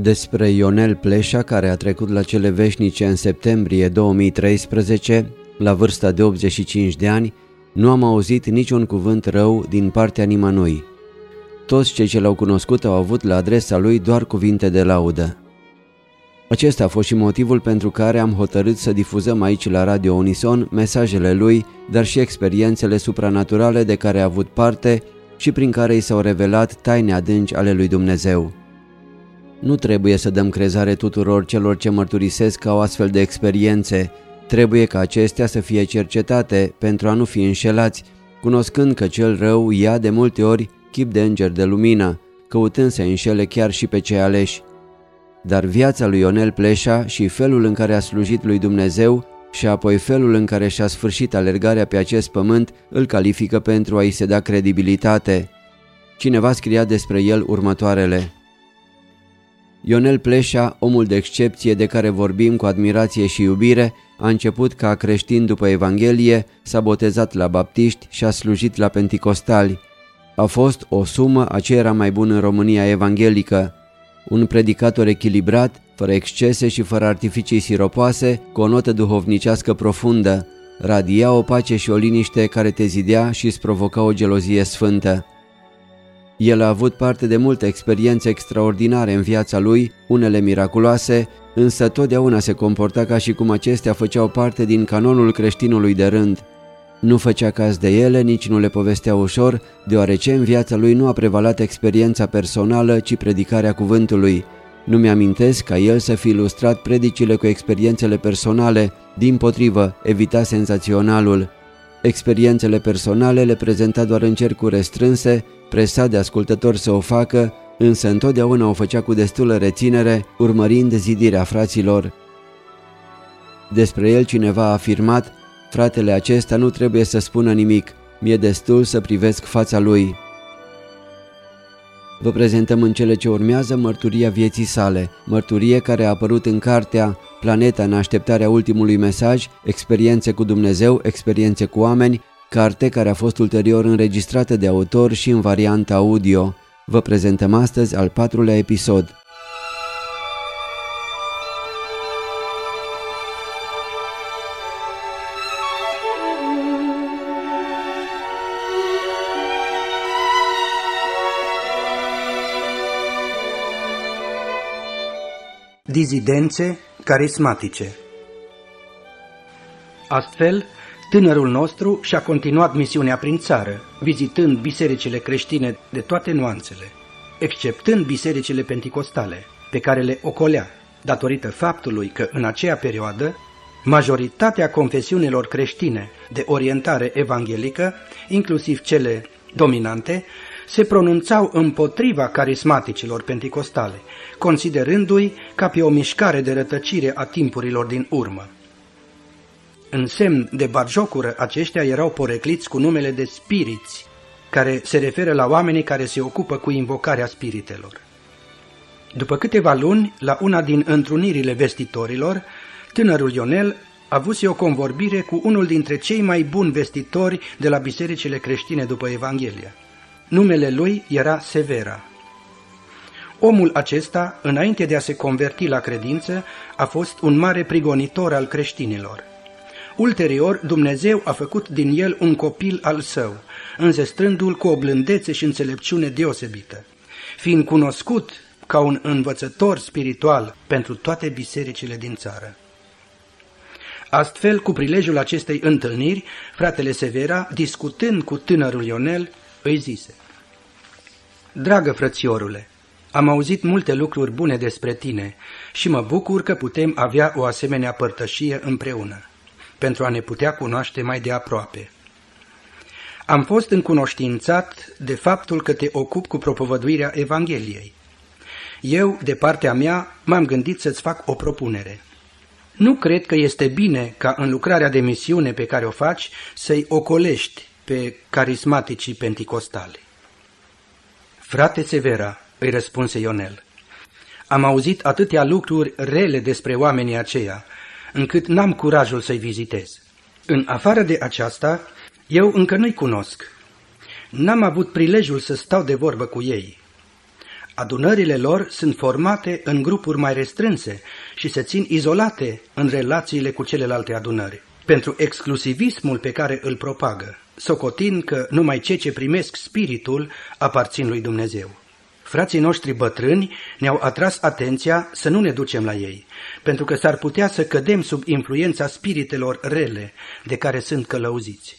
Despre Ionel Pleșa, care a trecut la cele veșnice în septembrie 2013, la vârsta de 85 de ani, nu am auzit niciun cuvânt rău din partea nimănui. Toți cei ce l-au cunoscut au avut la adresa lui doar cuvinte de laudă. Acesta a fost și motivul pentru care am hotărât să difuzăm aici la Radio Unison mesajele lui, dar și experiențele supranaturale de care a avut parte și prin care i s-au revelat taine adânci ale lui Dumnezeu. Nu trebuie să dăm crezare tuturor celor ce mărturisesc ca o astfel de experiențe. Trebuie ca acestea să fie cercetate pentru a nu fi înșelați, cunoscând că cel rău ia de multe ori chip de înger de lumină, căutând să înșele chiar și pe cei aleși. Dar viața lui Ionel Pleșa și felul în care a slujit lui Dumnezeu și apoi felul în care și-a sfârșit alergarea pe acest pământ îl califică pentru a-i se da credibilitate. Cineva scria despre el următoarele: Ionel Pleșa, omul de excepție de care vorbim cu admirație și iubire, a început ca creștin după Evanghelie, s-a botezat la baptiști și a slujit la penticostali. A fost o sumă a ce era mai bun în România evanghelică. Un predicator echilibrat, fără excese și fără artificii siropoase, cu o notă duhovnicească profundă, radia o pace și o liniște care te zidea și îți provoca o gelozie sfântă. El a avut parte de multe experiențe extraordinare în viața lui, unele miraculoase, însă totdeauna se comporta ca și cum acestea făceau parte din canonul creștinului de rând. Nu făcea caz de ele, nici nu le povestea ușor, deoarece în viața lui nu a prevalat experiența personală, ci predicarea cuvântului. Nu mi-amintesc ca el să fi ilustrat predicile cu experiențele personale, dimpotrivă, evita senzaționalul. Experiențele personale le prezenta doar în cercuri restrânse, presat de ascultători să o facă, însă întotdeauna o făcea cu destulă reținere, urmărind zidirea fraților. Despre el cineva a afirmat: fratele acesta nu trebuie să spună nimic, mi-e destul să privesc fața lui. Vă prezentăm în cele ce urmează mărturia vieții sale, mărturie care a apărut în cartea Planeta în așteptarea ultimului mesaj, experiențe cu Dumnezeu, experiențe cu oameni, carte care a fost ulterior înregistrată de autor și în variantă audio. Vă prezentăm astăzi al 4-lea episod. Dizidențe carismatice. Astfel, tânărul nostru și-a continuat misiunea prin țară, vizitând bisericile creștine de toate nuanțele, exceptând bisericile penticostale, pe care le ocolea, datorită faptului că în aceea perioadă majoritatea confesiunilor creștine de orientare evanghelică, inclusiv cele dominante, se pronunțau împotriva carismaticilor penticostale, considerându-i ca pe o mișcare de rătăcire a timpurilor din urmă. În semn de batjocură, aceștia erau porecliți cu numele de spiriți, care se referă la oamenii care se ocupă cu invocarea spiritelor. După câteva luni, la una din întrunirile vestitorilor, tânărul Ionel a avut o convorbire cu unul dintre cei mai buni vestitori de la bisericile creștine după Evanghelia. Numele lui era Severa. Omul acesta, înainte de a se converti la credință, a fost un mare prigonitor al creștinilor. Ulterior, Dumnezeu a făcut din el un copil al său, înzestrându-l cu o blândețe și înțelepciune deosebită, fiind cunoscut ca un învățător spiritual pentru toate bisericile din țară. Astfel, cu prilejul acestei întâlniri, fratele Severa, discutând cu tânărul Ionel, îi zise: Dragă frățiorule, am auzit multe lucruri bune despre tine și mă bucur că putem avea o asemenea părtășie împreună, pentru a ne putea cunoaște mai de aproape. Am fost încunoștințat de faptul că te ocupi cu propovăduirea Evangheliei. Eu, de partea mea, m-am gândit să-ți fac o propunere. Nu cred că este bine ca în lucrarea de misiune pe care o faci să-i ocolești pe carismaticii penticostali. Frate Severa, îi răspunse Ionel, am auzit atâtea lucruri rele despre oamenii aceia, încât n-am curajul să-i vizitez. În afară de aceasta, eu încă nu-i cunosc. N-am avut prilejul să stau de vorbă cu ei. Adunările lor sunt formate în grupuri mai restrânse și se țin izolate în relațiile cu celelalte adunări, pentru exclusivismul pe care îl propagă, socotind că numai cei ce primesc spiritul aparțin lui Dumnezeu. Frații noștri bătrâni ne-au atras atenția să nu ne ducem la ei, pentru că s-ar putea să cădem sub influența spiritelor rele de care sunt călăuziți.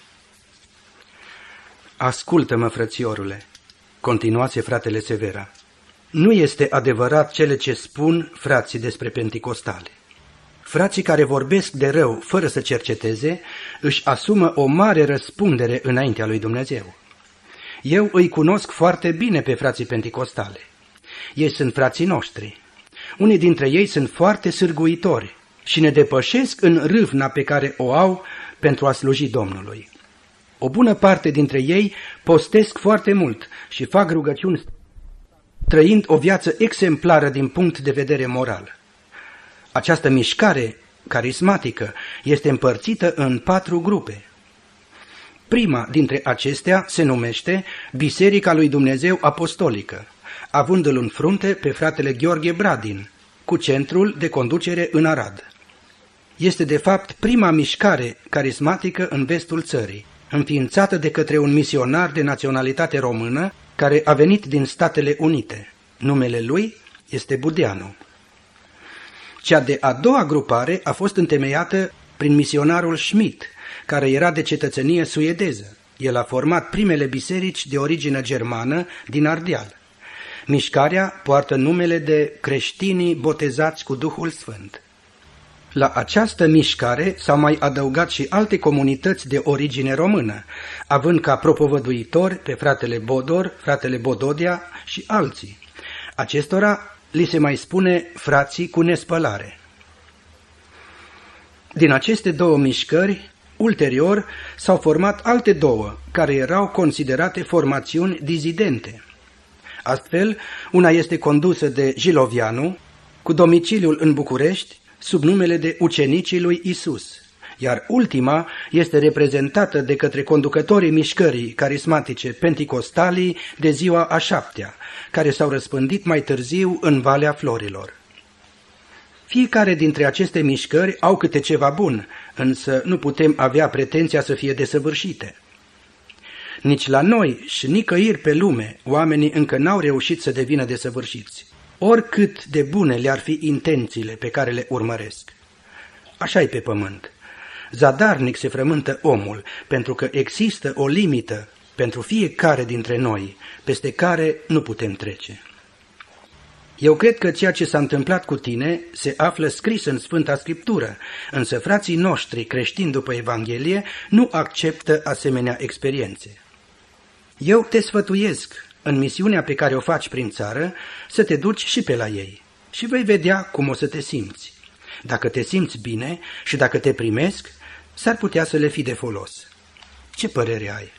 Ascultă-mă, frățiorule, continuase fratele Severa, nu este adevărat cele ce spun frații despre penticostale. Frații care vorbesc de rău fără să cerceteze își asumă o mare răspundere înaintea lui Dumnezeu. Eu îi cunosc foarte bine pe frații penticostale. Ei sunt frații noștri. Unii dintre ei sunt foarte sârguitori și ne depășesc în râvna pe care o au pentru a sluji Domnului. O bună parte dintre ei postesc foarte mult și fac rugăciuni, trăind o viață exemplară din punct de vedere moral. Această mișcare carismatică este împărțită în 4 grupe. Prima dintre acestea se numește Biserica lui Dumnezeu Apostolică, avându-l în frunte pe fratele Gheorghe Bradin, cu centrul de conducere în Arad. Este de fapt prima mișcare carismatică în vestul țării, înființată de către un misionar de naționalitate română care a venit din Statele Unite. Numele lui este Budeanu. Cea de-a doua grupare a fost întemeiată prin misionarul Schmidt, care era de cetățenie suedeză. El a format primele biserici de origine germană din Ardeal. Mișcarea poartă numele de creștinii botezați cu Duhul Sfânt. La această mișcare s-au mai adăugat și alte comunități de origine română, având ca propovăduitori pe fratele Bodor, fratele Bododea și alții. Acestora li se mai spune frații cu nespălare. Din aceste 2 mișcări, ulterior s-au format alte 2, care erau considerate formațiuni dizidente. Astfel, una este condusă de Jilovianu, cu domiciliul în București, sub numele de Ucenicii lui Isus, iar ultima este reprezentată de către conducătorii mișcării carismatice penticostalii de ziua a 7-a, care s-au răspândit mai târziu în Valea Florilor. Fiecare dintre aceste mișcări au câte ceva bun, însă nu putem avea pretenția să fie desăvârșite. Nici la noi și nicăieri pe lume oamenii încă n-au reușit să devină desăvârșiți, oricât de bune le-ar fi intențiile pe care le urmăresc. Așa-i pe pământ. Zadarnic se frământă omul, pentru că există o limită pentru fiecare dintre noi, peste care nu putem trece. Eu cred că ceea ce s-a întâmplat cu tine se află scris în Sfânta Scriptură, însă frații noștri creștini după Evanghelie nu acceptă asemenea experiențe. Eu te sfătuiesc, în misiunea pe care o faci prin țară, să te duci și pe la ei și vei vedea cum o să te simți. Dacă te simți bine și dacă te primesc, s-ar putea să le fii de folos. Ce părere ai?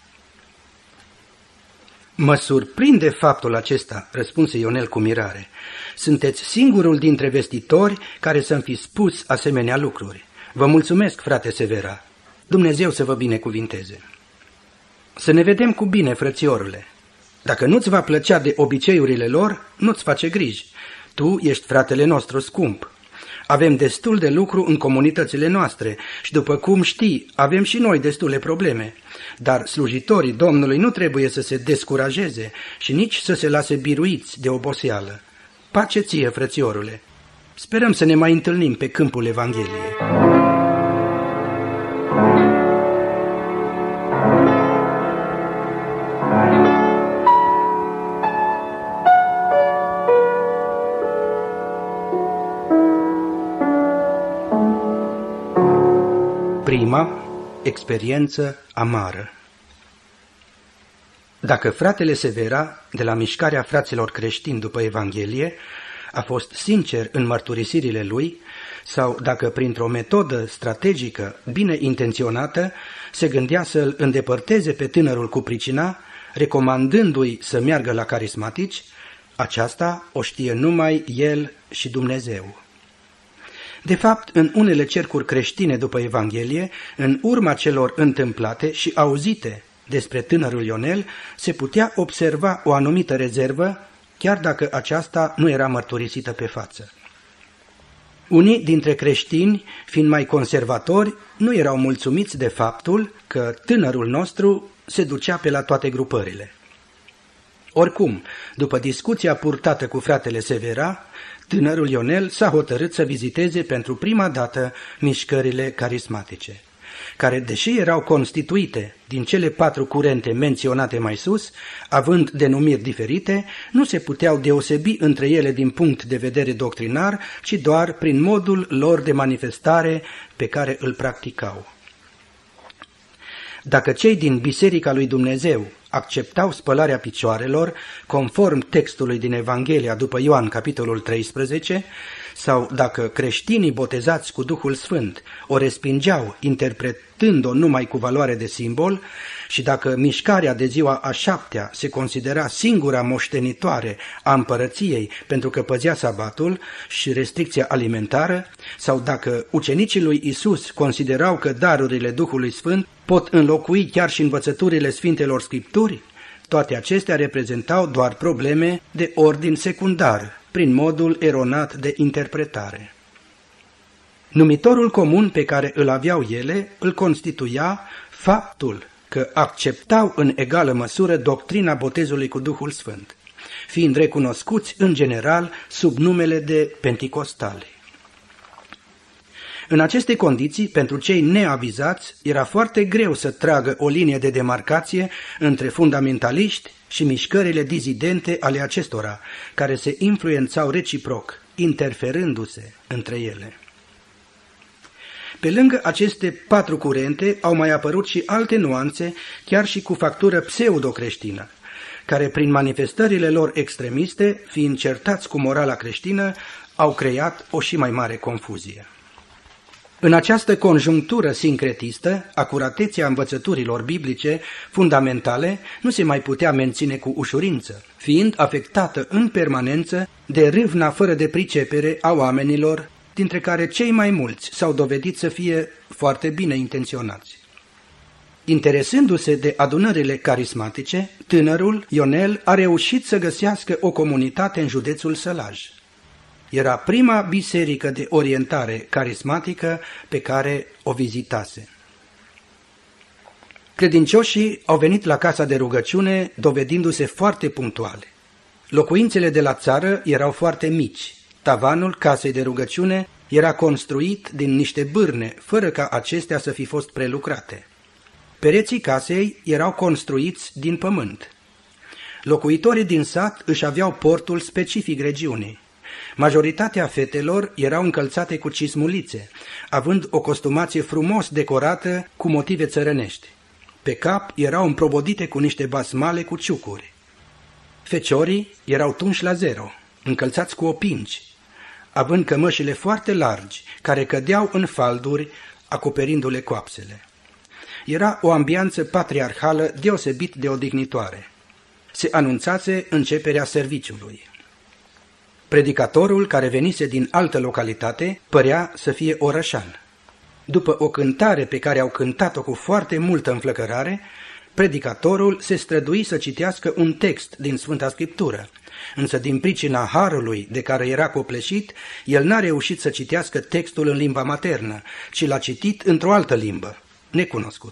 Mă surprinde faptul acesta, răspunse Ionel cu mirare. Sunteți singurul dintre vestitori care să-mi fi spus asemenea lucruri. Vă mulțumesc, frate Severa. Dumnezeu să vă binecuvinteze. Să ne vedem cu bine, frățiorule. Dacă nu-ți va plăcea de obiceiurile lor, nu-ți face griji. Tu ești fratele nostru scump. Avem destul de lucru în comunitățile noastre și, după cum știi, avem și noi destule probleme. Dar slujitorii Domnului nu trebuie să se descurajeze și nici să se lase biruiți de oboseală. Pace ție, frățiorule! Sperăm să ne mai întâlnim pe câmpul Evangheliei. Prima experiență amară. Dacă fratele Severa, de la mișcarea fraților creștini după Evanghelie, a fost sincer în mărturisirile lui, sau dacă printr-o metodă strategică bine intenționată se gândea să-l îndepărteze pe tânărul cu pricina, recomandându-i să meargă la carismatici, aceasta o știe numai el și Dumnezeu. De fapt, în unele cercuri creștine după Evanghelie, în urma celor întâmplate și auzite despre tânărul Ionel, se putea observa o anumită rezervă chiar dacă aceasta nu era mărturisită pe față. Unii dintre creștini, fiind mai conservatori, nu erau mulțumiți de faptul că tânărul nostru se ducea pe la toate grupările. Oricum, după discuția purtată cu fratele Severa, tânărul Ionel s-a hotărât să viziteze pentru prima dată mișcările carismatice, care, deși erau constituite din cele 4 curente menționate mai sus, având denumiri diferite, nu se puteau deosebi între ele din punct de vedere doctrinar, ci doar prin modul lor de manifestare pe care îl practicau. Dacă cei din Biserica lui Dumnezeu acceptau spălarea picioarelor, conform textului din Evanghelia după Ioan, capitolul 13, sau dacă creștinii botezați cu Duhul Sfânt o respingeau interpretând-o numai cu valoare de simbol, și dacă mișcarea de ziua a 7-a se considera singura moștenitoare a împărăției pentru că păzea sabatul și restricția alimentară, sau dacă ucenicii lui Isus considerau că darurile Duhului Sfânt pot înlocui chiar și învățăturile Sfintelor Scripturi, toate acestea reprezentau doar probleme de ordin secundar, prin modul eronat de interpretare. Numitorul comun pe care îl aveau ele îl constituia faptul că acceptau în egală măsură doctrina botezului cu Duhul Sfânt, fiind recunoscuți în general sub numele de penticostali. În aceste condiții, pentru cei neavizați, era foarte greu să tragă o linie de demarcație între fundamentaliști și mișcările dizidente ale acestora, care se influențau reciproc, interferându-se între ele. Pe lângă aceste 4 curente au mai apărut și alte nuanțe, chiar și cu factură pseudo-creștină, care prin manifestările lor extremiste, fiind certați cu morala creștină, au creat o și mai mare confuzie. În această conjunctură sincretistă, acuratețea învățăturilor biblice fundamentale nu se mai putea menține cu ușurință, fiind afectată în permanență de râvna fără de pricepere a oamenilor, dintre care cei mai mulți s-au dovedit să fie foarte bine intenționați. Interesându-se de adunările carismatice, tânărul Ionel a reușit să găsească o comunitate în județul Sălaj. Era prima biserică de orientare carismatică pe care o vizitase. Credincioșii au venit la casa de rugăciune dovedindu-se foarte punctuale. Locuințele de la țară erau foarte mici. Tavanul casei de rugăciune era construit din niște bârne, fără ca acestea să fi fost prelucrate. Pereții casei erau construiți din pământ. Locuitorii din sat își aveau portul specific regiunii. Majoritatea fetelor erau încălțate cu cismulițe, având o costumație frumos decorată cu motive țărănești. Pe cap erau împrobodite cu niște basmale cu ciucuri. Feciorii erau tunși la zero, încălțați cu opinci, având cămășile foarte largi, care cădeau în falduri, acoperindu-le coapsele. Era o ambianță patriarhală deosebit de odihnitoare. Se anunțase începerea serviciului. Predicatorul, care venise din altă localitate, părea să fie orășan. După o cântare pe care au cântat-o cu foarte multă înflăcărare, predicatorul se strădui să citească un text din Sfânta Scriptură, însă din pricina harului de care era copleșit, el n-a reușit să citească textul în limba maternă, ci l-a citit într-o altă limbă, necunoscut.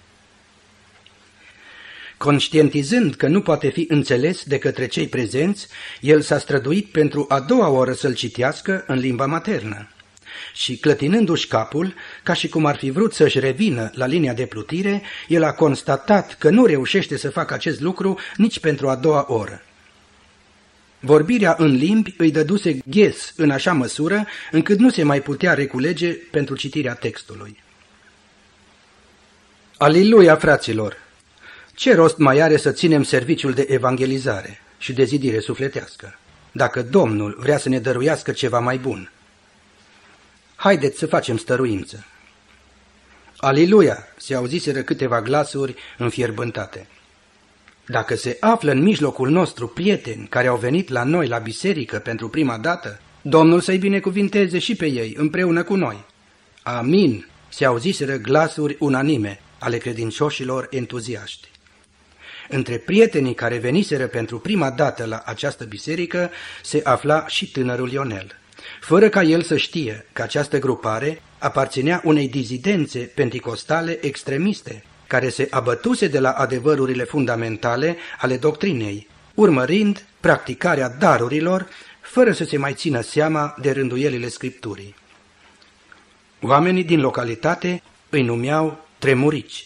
Conștientizând că nu poate fi înțeles de către cei prezenți, el s-a străduit pentru a doua oară să-l citească în limba maternă. Și clătinându-și capul, ca și cum ar fi vrut să-și revină la linia de plutire, el a constatat că nu reușește să facă acest lucru nici pentru a doua oră. Vorbirea în limbi îi dăduse ghes în așa măsură încât nu se mai putea reculege pentru citirea textului. Aliluia, fraților! Ce rost mai are să ținem serviciul de evangelizare și de zidire sufletească, dacă Domnul vrea să ne dăruiască ceva mai bun? Haideți să facem stăruință. Aliluia! Se auziseră câteva glasuri înfierbântate. Dacă se află în mijlocul nostru prieteni care au venit la noi la biserică pentru prima dată, Domnul să-i binecuvinteze și pe ei împreună cu noi. Amin! Se auziseră glasuri unanime ale credincioșilor entuziaști. Între prietenii care veniseră pentru prima dată la această biserică se afla și tânărul Ionel, fără ca el să știe că această grupare aparținea unei dizidențe penticostale extremiste, care se abătuse de la adevărurile fundamentale ale doctrinei, urmărind practicarea darurilor, fără să se mai țină seama de rânduielile Scripturii. Oamenii din localitate îi numeau tremurici.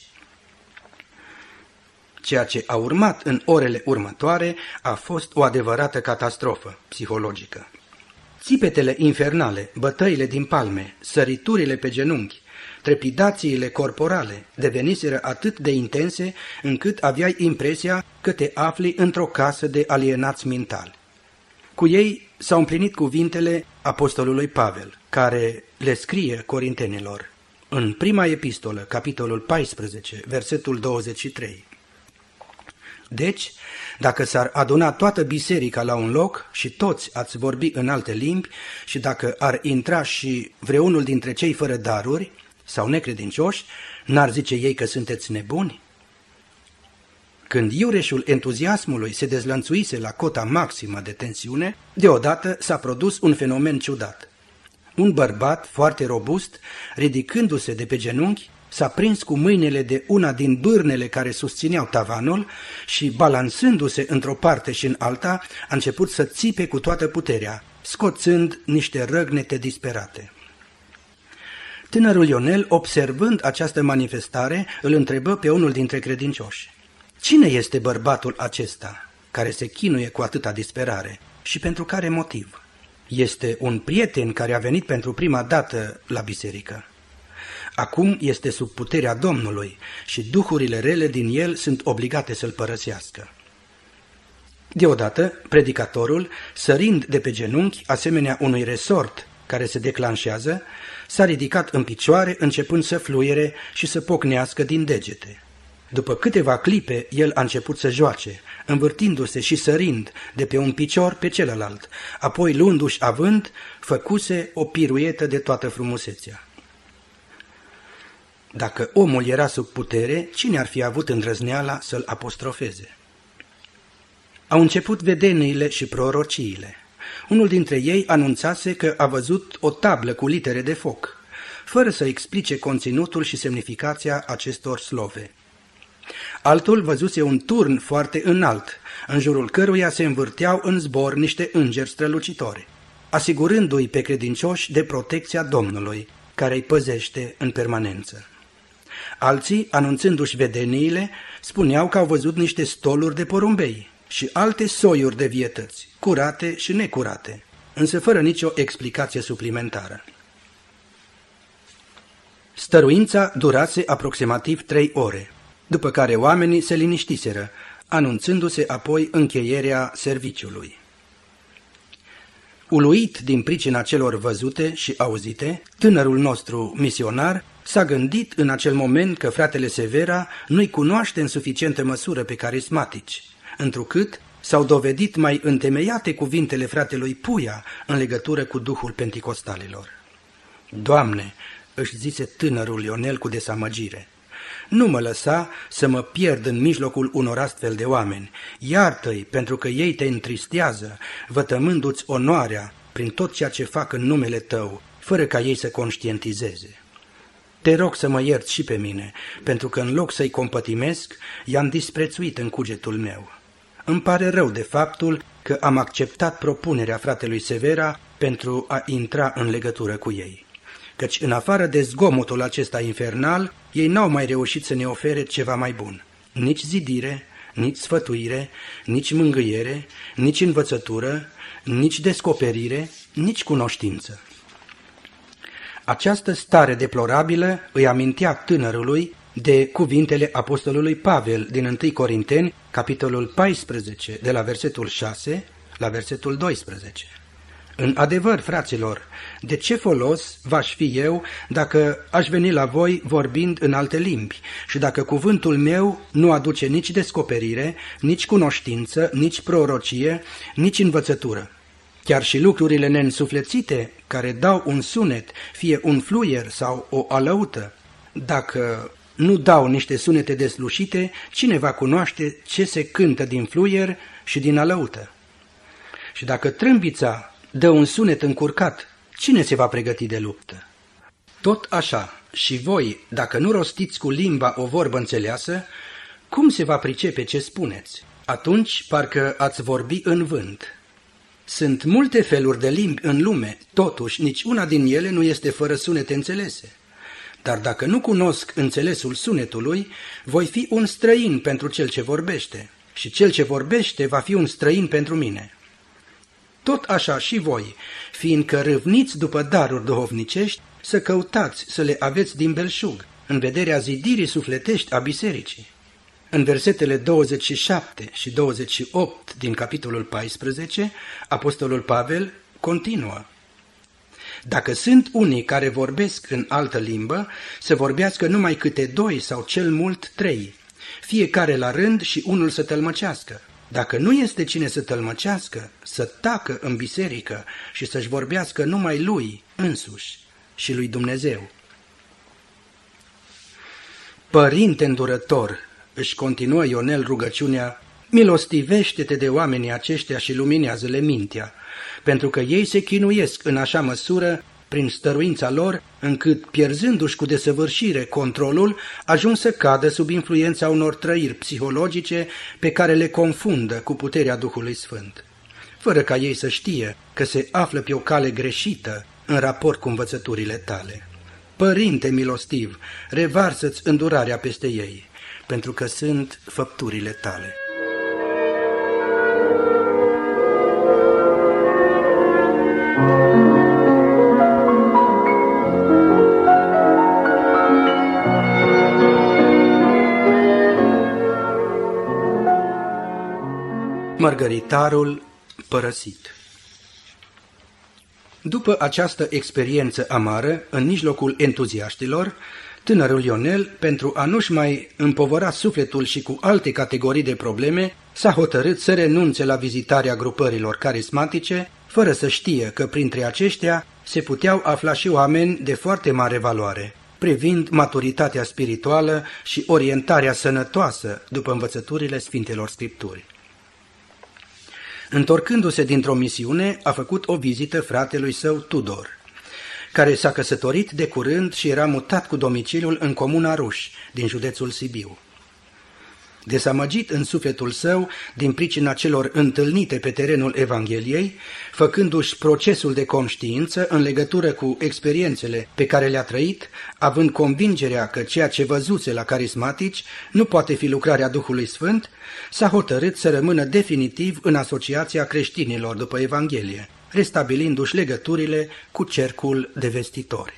Ceea ce a urmat în orele următoare a fost o adevărată catastrofă psihologică. Țipetele infernale, bătăile din palme, săriturile pe genunchi, trepidațiile corporale deveniseră atât de intense încât aveai impresia că te afli într-o casă de alienați mentali. Cu ei s-au împlinit cuvintele apostolului Pavel, care le scrie corintenilor în prima epistolă, capitolul 14, versetul 23. Deci, dacă s-ar aduna toată biserica la un loc și toți ați vorbi în alte limbi și dacă ar intra și vreunul dintre cei fără daruri sau necredincioși, n-ar zice ei că sunteți nebuni? Când iureșul entuziasmului se dezlănțuise la cota maximă de tensiune, deodată s-a produs un fenomen ciudat. Un bărbat foarte robust, ridicându-se de pe genunchi, s-a prins cu mâinile de una din bârnele care susțineau tavanul și, balansându-se într-o parte și în alta, a început să țipe cu toată puterea, scoțând niște răgnete disperate. Tânărul Ionel, observând această manifestare, îl întrebă pe unul dintre credincioși: cine este bărbatul acesta care se chinuie cu atâta disperare și pentru care motiv? Este un prieten care a venit pentru prima dată la biserică. Acum este sub puterea Domnului și duhurile rele din el sunt obligate să-l părăsească. Deodată, predicatorul, sărind de pe genunchi, asemenea unui resort care se declanșează, s-a ridicat în picioare, începând să fluiere și să pocnească din degete. După câteva clipe, el a început să joace, învârtindu-se și sărind de pe un picior pe celălalt, apoi luându-și avânt, făcuse o piruetă de toată frumusețea. Dacă omul era sub putere, cine ar fi avut îndrăzneala să-l apostrofeze? Au început vedeniile și prorociile. Unul dintre ei anunțase că a văzut o tablă cu litere de foc, fără să explice conținutul și semnificația acestor slove. Altul văzuse un turn foarte înalt, în jurul căruia se învârteau în zbor niște îngeri strălucitori, asigurându-i pe credincioși de protecția Domnului, care îi păzește în permanență. Alții, anunțându-și vedeniile, spuneau că au văzut niște stoluri de porumbei și alte soiuri de vietăți, curate și necurate, însă fără nicio explicație suplimentară. Stăruința durase aproximativ 3 ore, după care oamenii se liniștiseră, anunțându-se apoi încheierea serviciului. Uluit din pricina celor văzute și auzite, tânărul nostru misionar s-a gândit în acel moment că fratele Severa nu-i cunoaște în suficientă măsură pe carismatici, întrucât s-au dovedit mai întemeiate cuvintele fratelui Puia în legătură cu duhul penticostalilor. Doamne, își zise tânărul Ionel cu desamăgire, nu mă lăsa să mă pierd în mijlocul unor astfel de oameni. Iartă-i pentru că ei te întristează, vătămându-ți onoarea prin tot ceea ce fac în numele tău, fără ca ei să conștientizeze. Te rog să mă ierți și pe mine, pentru că în loc să-i compătimesc, i-am disprețuit în cugetul meu. Îmi pare rău de faptul că am acceptat propunerea fratelui Severa pentru a intra în legătură cu ei, căci în afară de zgomotul acesta infernal, ei n-au mai reușit să ne ofere ceva mai bun. Nici zidire, nici sfătuire, nici mângâiere, nici învățătură, nici descoperire, nici cunoștință. Această stare deplorabilă îi amintea tânărului de cuvintele apostolului Pavel din 1 Corinteni, capitolul 14, de la versetul 6 la versetul 12. În adevăr, fraților, de ce folos v-aș fi eu dacă aș veni la voi vorbind în alte limbi și dacă cuvântul meu nu aduce nici descoperire, nici cunoștință, nici prorocie, nici învățătură? Chiar și lucrurile neînsuflețite, care dau un sunet, fie un fluier sau o alăută, dacă nu dau niște sunete deslușite, cine va cunoaște ce se cântă din fluier și din alăută? Și dacă trâmbița dă un sunet încurcat, cine se va pregăti de luptă? Tot așa, și voi, dacă nu rostiți cu limba o vorbă înțeleasă, cum se va pricepe ce spuneți? Atunci parcă ați vorbi în vânt. Sunt multe feluri de limbi în lume, totuși nici una din ele nu este fără sunete înțelese. Dar dacă nu cunosc înțelesul sunetului, voi fi un străin pentru cel ce vorbește, și cel ce vorbește va fi un străin pentru mine. Tot așa și voi, fiindcă râvniți după daruri duhovnicești, să căutați să le aveți din belșug, în vederea zidirii sufletești a bisericii. În versetele 27 și 28 din capitolul 14, apostolul Pavel continuă: Dacă sunt unii care vorbesc în altă limbă, să vorbească numai câte 2 sau cel mult 3, fiecare la rând și unul să tălmăcească. Dacă nu este cine să tălmăcească, să tacă în biserică și să-și vorbească numai lui însuși și lui Dumnezeu. Părinte îndurător, își continuă Ionel rugăciunea, milostivește-te de oamenii aceștia și luminează-le mintea, pentru că ei se chinuiesc în așa măsură prin stăruința lor, încât, pierzându-și cu desăvârșire controlul, ajung să cadă sub influența unor trăiri psihologice pe care le confundă cu puterea Duhului Sfânt, fără ca ei să știe că se află pe o cale greșită în raport cu învățăturile tale. Părinte milostiv, revarsă-ți îndurarea peste ei, pentru că sunt făpturile tale. Mărgăritarul părăsit. După această experiență amară, în mijlocul entuziaștilor, tânărul Ionel, pentru a nu-și mai împovăra sufletul și cu alte categorii de probleme, s-a hotărât să renunțe la vizitarea grupărilor carismatice, fără să știe că printre aceștia se puteau afla și oameni de foarte mare valoare, privind maturitatea spirituală și orientarea sănătoasă după învățăturile Sfintelor Scripturi. Întorcându-se dintr-o misiune, a făcut o vizită fratelui său Tudor, care s-a căsătorit de curând și era mutat cu domiciliul în comuna Ruș, din județul Sibiu. Dezamăgit în sufletul său din pricina celor întâlnite pe terenul Evangheliei, făcându-și procesul de conștiință în legătură cu experiențele pe care le-a trăit, având convingerea că ceea ce văzuse la carismatici nu poate fi lucrarea Duhului Sfânt, s-a hotărât să rămână definitiv în Asociația Creștinilor după Evanghelie, restabilindu-și legăturile cu cercul de vestitori.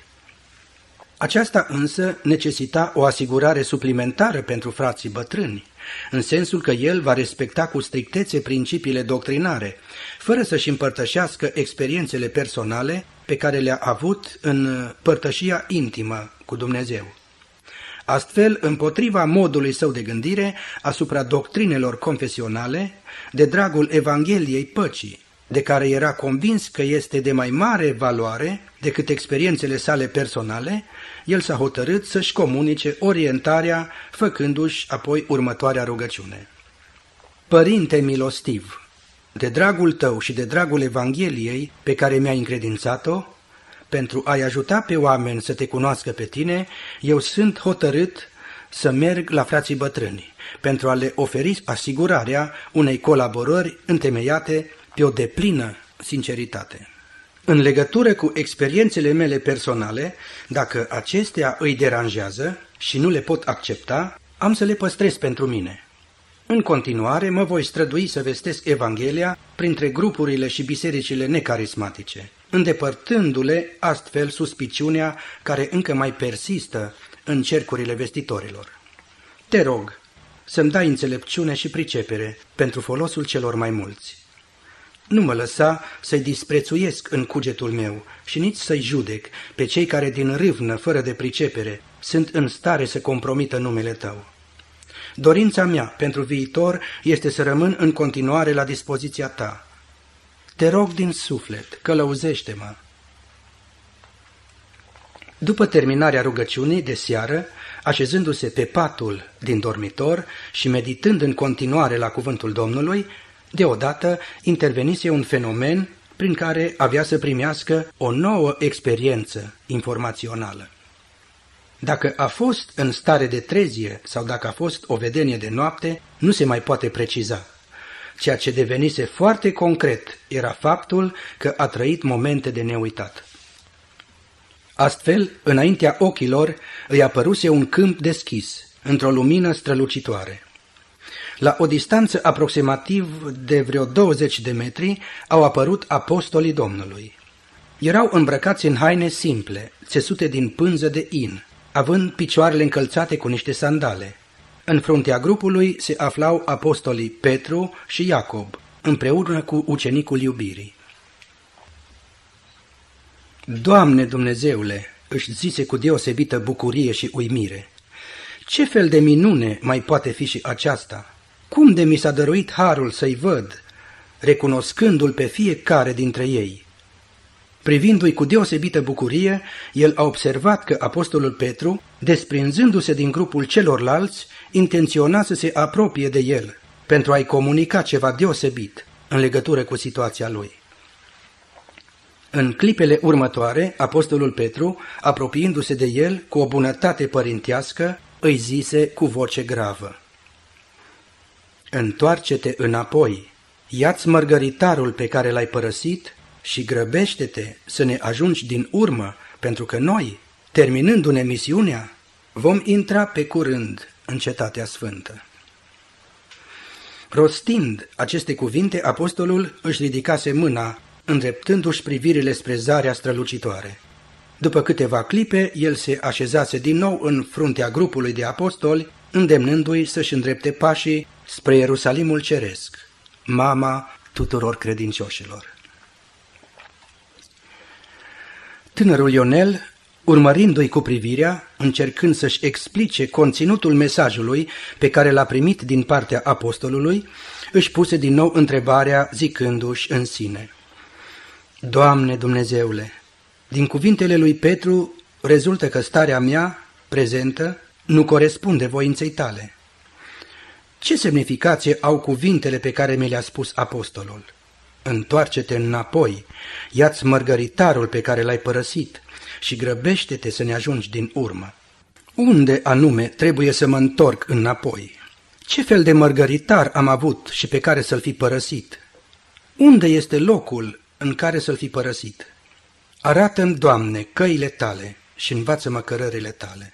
Aceasta însă necesita o asigurare suplimentară pentru frații bătrâni, în sensul că el va respecta cu strictețe principiile doctrinare, fără să-și împărtășească experiențele personale pe care le-a avut în părtășia intimă cu Dumnezeu. Astfel, împotriva modului său de gândire asupra doctrinelor confesionale, de dragul Evangheliei păcii, de care era convins că este de mai mare valoare decât experiențele sale personale, el s-a hotărât să-și comunice orientarea, făcându-și apoi următoarea rugăciune. Părinte milostiv, de dragul tău și de dragul Evangheliei pe care mi-ai încredințat-o, pentru a-i ajuta pe oameni să te cunoască pe tine, eu sunt hotărât să merg la frații bătrâni, pentru a le oferi asigurarea unei colaborări întemeiate pe o deplină sinceritate. În legătură cu experiențele mele personale, dacă acestea îi deranjează și nu le pot accepta, am să le păstrez pentru mine. În continuare, mă voi strădui să vestesc Evanghelia printre grupurile și bisericile necarismatice, îndepărtându-le astfel suspiciunea care încă mai persistă în cercurile vestitorilor. Te rog să-mi dai înțelepciune și pricepere pentru folosul celor mai mulți. Nu mă lăsa să-i disprețuiesc în cugetul meu și nici să-i judec pe cei care din râvnă, fără de pricepere, sunt în stare să compromită numele tău. Dorința mea pentru viitor este să rămân în continuare la dispoziția ta. Te rog din suflet, călăuzește-mă. După terminarea rugăciunii de seară, așezându-se pe patul din dormitor și meditând în continuare la cuvântul Domnului, deodată intervenise un fenomen prin care avea să primească o nouă experiență informațională. Dacă a fost în stare de trezie sau dacă a fost o vedenie de noapte, nu se mai poate preciza. Ceea ce devenise foarte concret era faptul că a trăit momente de neuitat. Astfel, înaintea ochilor îi apăruse un câmp deschis, într-o lumină strălucitoare. La o distanță aproximativ de vreo 20 de metri au apărut apostolii Domnului. Erau îmbrăcați în haine simple, țesute din pânză de in, având picioarele încălțate cu niște sandale. În fruntea grupului se aflau apostolii Petru și Iacob, împreună cu ucenicul iubirii. Doamne Dumnezeule, își zise cu deosebită bucurie și uimire, ce fel de minune mai poate fi și aceasta? Cum de mi s-a dăruit harul să-i văd, recunoscându-l pe fiecare dintre ei? Privindu-i cu deosebită bucurie, el a observat că apostolul Petru, desprinzându-se din grupul celorlalți, intenționa să se apropie de el, pentru a-i comunica ceva deosebit în legătură cu situația lui. În clipele următoare, apostolul Petru, apropiindu-se de el cu o bunătate părintească, îi zise cu voce gravă: Întoarce-te înapoi, ia-ți mărgăritarul pe care l-ai părăsit și grăbește-te să ne ajungi din urmă, pentru că noi, terminându-ne misiunea, vom intra pe curând în Cetatea Sfântă. Rostind aceste cuvinte, apostolul își ridicase mâna, îndreptându-și privirile spre zarea strălucitoare. După câteva clipe, el se așezase din nou în fruntea grupului de apostoli, îndemnându-i să-și îndrepte pașii spre Ierusalimul Ceresc, mama tuturor credincioșilor. Tânărul Ionel, urmărindu-i cu privirea, încercând să-și explice conținutul mesajului pe care l-a primit din partea apostolului, își puse din nou întrebarea zicându-și în sine: Doamne Dumnezeule, din cuvintele lui Petru rezultă că starea mea, prezentă, nu corespunde voinței tale. Ce semnificație au cuvintele pe care mi le-a spus apostolul? Întoarce-te înapoi, ia-ți mărgăritarul pe care l-ai părăsit și grăbește-te să ne ajungi din urmă. Unde anume trebuie să mă întorc înapoi? Ce fel de mărgăritar am avut și pe care să-l fi părăsit? Unde este locul în care să-l fi părăsit? Arată-mi, Doamne, căile tale și învață-mă cărările tale.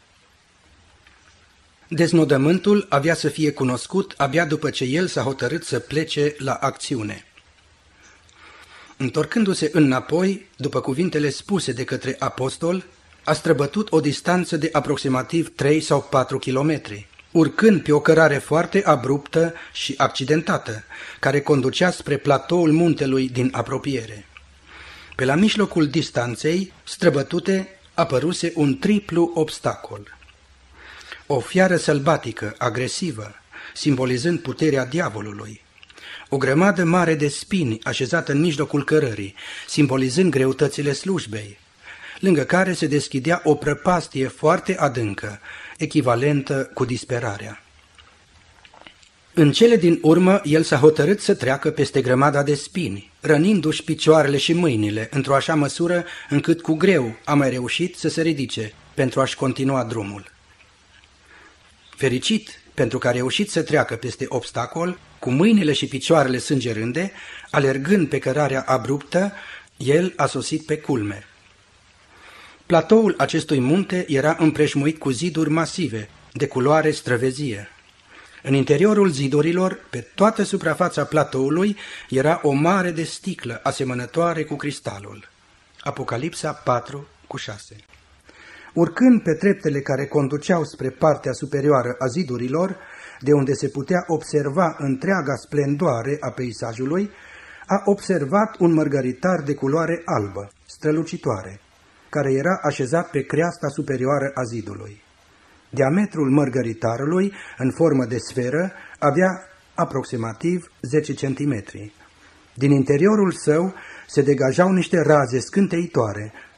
Deznodământul avea să fie cunoscut abia după ce el s-a hotărât să plece la acțiune. Întorcându-se înapoi, după cuvintele spuse de către apostol, a străbătut o distanță de aproximativ 3 sau 4 kilometri, urcând pe o cărare foarte abruptă și accidentată, care conducea spre platoul muntelui din apropiere. Pe la mijlocul distanței străbătute apăruse un triplu obstacol. O fiară sălbatică, agresivă, simbolizând puterea diavolului. O grămadă mare de spini așezată în mijlocul cărării, simbolizând greutățile slujbei, lângă care se deschidea o prăpastie foarte adâncă, echivalentă cu disperarea. În cele din urmă, el s-a hotărât să treacă peste grămada de spini, rănindu-și picioarele și mâinile într-o așa măsură încât cu greu a mai reușit să se ridice pentru a-și continua drumul. Fericit pentru că a reușit să treacă peste obstacol, cu mâinile și picioarele sângerânde, alergând pe cărarea abruptă, el a sosit pe culme. Platoul acestui munte era împrejmuit cu ziduri masive, de culoare străvezie. În interiorul zidurilor, pe toată suprafața platoului, era o mare de sticlă asemănătoare cu cristalul. Apocalipsa 4:6. Urcând pe treptele care conduceau spre partea superioară a zidurilor, de unde se putea observa întreaga splendoare a peisajului, a observat un mărgăritar de culoare albă, strălucitoare, care era așezat pe creasta superioară a zidului. Diametrul mărgăritarului, în formă de sferă, avea aproximativ 10 cm. Din interiorul său se degajau niște raze scânteitoare,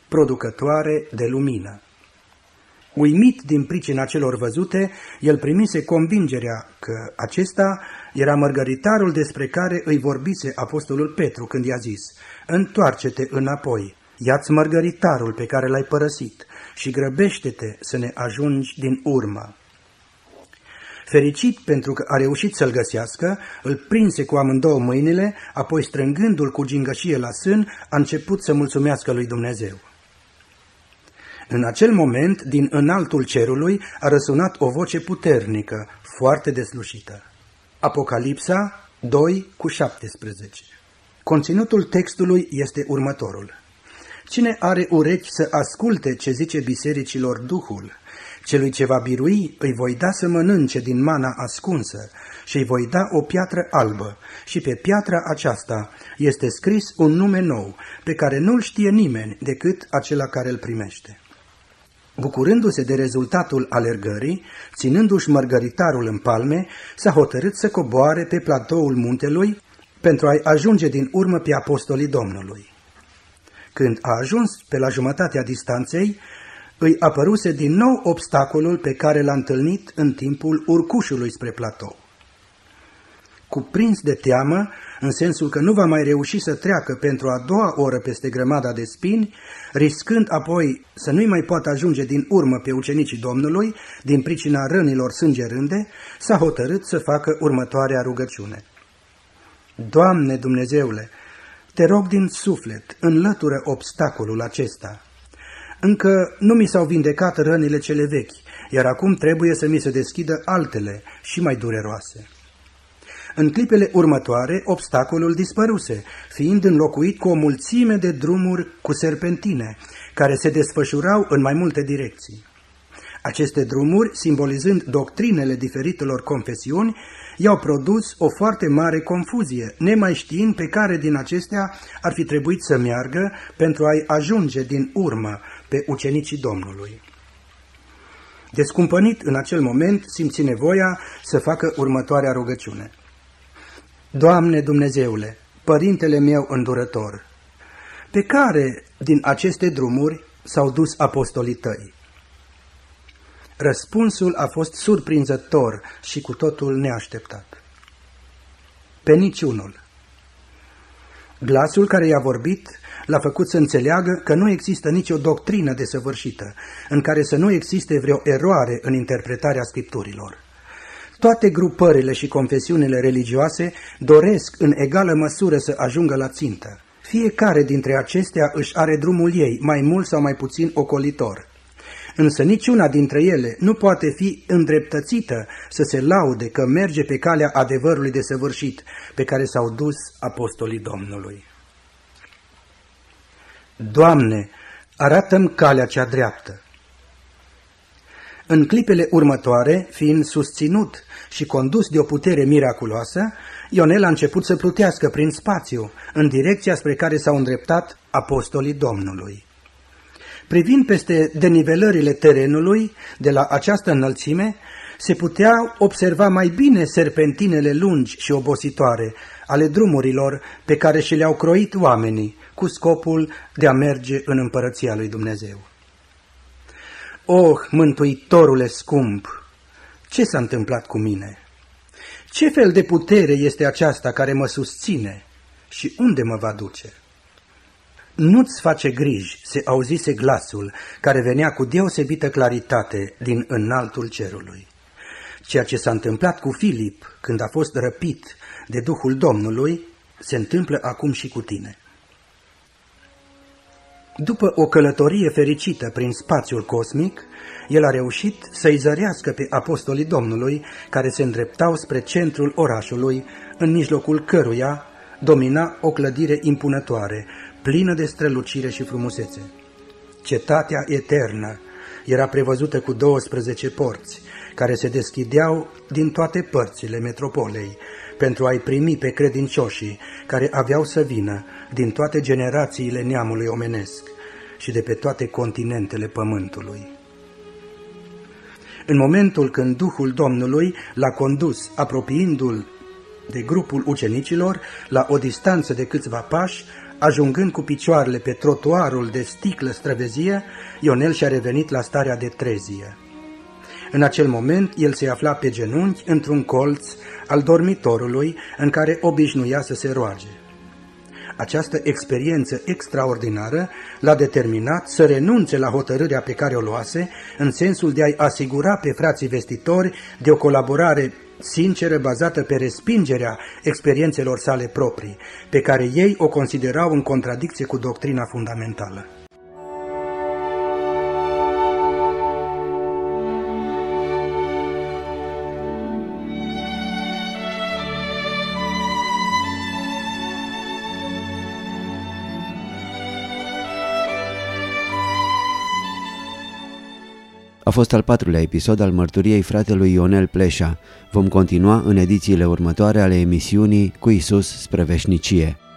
producătoare de lumină. Uimit din pricina celor văzute, el primise convingerea că acesta era mărgăritarul despre care îi vorbise apostolul Petru când i-a zis: întoarce-te înapoi, ia-ți mărgăritarul pe care l-ai părăsit și grăbește-te să ne ajungi din urmă. Fericit pentru că a reușit să-l găsească, îl prinse cu amândouă mâinile, apoi strângându-l cu gingășie la sân, a început să mulțumească lui Dumnezeu. În acel moment, din înaltul cerului, a răsunat o voce puternică, foarte deslușită. Apocalipsa 2:17. Conținutul textului este următorul: cine are urechi să asculte ce zice bisericilor Duhul, celui ce va birui îi voi da să mănânce din mana ascunsă și îi voi da o piatră albă și pe piatra aceasta este scris un nume nou, pe care nu-l știe nimeni decât acela care îl primește. Bucurându-se de rezultatul alergării, ținându-și mărgăritarul în palme, s-a hotărât să coboare pe platoul muntelui pentru a-i ajunge din urmă pe apostolii Domnului. Când a ajuns pe la jumătatea distanței, îi apăruse din nou obstacolul pe care l-a întâlnit în timpul urcușului spre platou. Cuprins de teamă, în sensul că nu va mai reuși să treacă pentru a doua oră peste grămada de spini, riscând apoi să nu-i mai poată ajunge din urmă pe ucenicii Domnului, din pricina rănilor sângerânde, s-a hotărât să facă următoarea rugăciune. Doamne Dumnezeule, te rog din suflet, înlătură obstacolul acesta. Încă nu mi s-au vindecat rănile cele vechi, iar acum trebuie să mi se deschidă altele și mai dureroase. În clipele următoare, obstacolul dispăruse, fiind înlocuit cu o mulțime de drumuri cu serpentine, care se desfășurau în mai multe direcții. Aceste drumuri, simbolizând doctrinele diferitelor confesiuni, i-au produs o foarte mare confuzie, nemai știind pe care din acestea ar fi trebuit să meargă pentru a-i ajunge din urmă pe ucenicii Domnului. Descumpănit în acel moment, simți nevoia să facă următoarea rugăciune. Doamne Dumnezeule, Părintele meu îndurător, pe care din aceste drumuri s-au dus apostolii tăi? Răspunsul a fost surprinzător și cu totul neașteptat. Pe niciunul. Glasul care i-a vorbit l-a făcut să înțeleagă că nu există nicio doctrină desăvârșită, în care să nu existe vreo eroare în interpretarea Scripturilor. Toate grupările și confesiunile religioase doresc în egală măsură să ajungă la țintă. Fiecare dintre acestea își are drumul ei, mai mult sau mai puțin ocolitor. Însă niciuna dintre ele nu poate fi îndreptățită să se laude că merge pe calea adevărului desăvârșit pe care s-au dus apostolii Domnului. Doamne, arată-mi calea cea dreaptă. În clipele următoare, fiind susținut și condus de o putere miraculoasă, Ionel a început să plutească prin spațiu, în direcția spre care s-au îndreptat apostolii Domnului. Privind peste denivelările terenului de la această înălțime, se puteau observa mai bine serpentinele lungi și obositoare ale drumurilor pe care și le-au croit oamenii cu scopul de a merge în împărăția lui Dumnezeu. Oh, Mântuitorule scump, ce s-a întâmplat cu mine? Ce fel de putere este aceasta care mă susține și unde mă va duce? Nu-ți face griji, se auzise glasul care venea cu deosebită claritate din înaltul cerului. Ceea ce s-a întâmplat cu Filip când a fost răpit de Duhul Domnului, se întâmplă acum și cu tine. După o călătorie fericită prin spațiul cosmic, el a reușit să-i zărească pe apostolii Domnului care se îndreptau spre centrul orașului, în mijlocul căruia domina o clădire impunătoare, plină de strălucire și frumusețe. Cetatea eternă era prevăzută cu 12 porți, care se deschideau din toate părțile metropolei, pentru a-i primi pe credincioșii care aveau să vină din toate generațiile neamului omenesc și de pe toate continentele pământului. În momentul când Duhul Domnului l-a condus, apropiindu-l de grupul ucenicilor, la o distanță de câțiva pași, Ajungând cu picioarele pe trotuarul de sticlă străvezie, Ionel și-a revenit la starea de trezie. În acel moment, el se afla pe genunchi într-un colț al dormitorului în care obișnuia să se roage. Această experiență extraordinară l-a determinat să renunțe la hotărârea pe care o luase, în sensul de a-i asigura pe frații vestitori de o colaborare sinceră bazată pe respingerea experiențelor sale proprii, pe care ei o considerau în contradicție cu doctrina fundamentală. A fost al 4-lea episod al mărturiei fratelui Ionel Pleșa. Vom continua în edițiile următoare ale emisiunii Cu Iisus spre veșnicie.